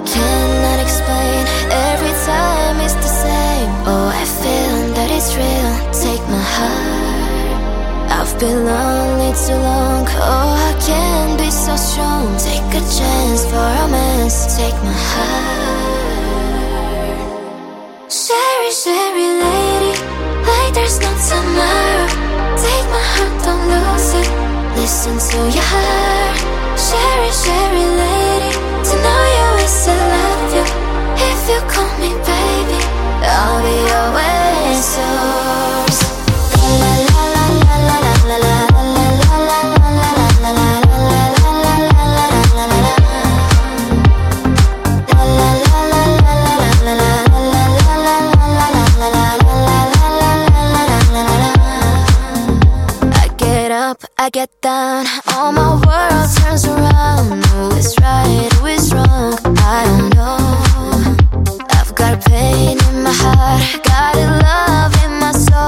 cannot explain. Every time it's the same. Oh, I feel that it's real. Take my heart. I've been lonely too long. Oh, I can't be so strong. Take a chance for romance. Take my heart. Sherry, Sherry lady, like there's no tomorrow. Take my heart, don't lose it. Listen to your heart. Sherry, Sherry lady, to know you is to love you. If you call me baby, I'll be always yours. La la la la la la la la la la la la la I get down, all my world turns around. Who is right, who is wrong, I don't know. I've got pain in my heart, got love in my soul.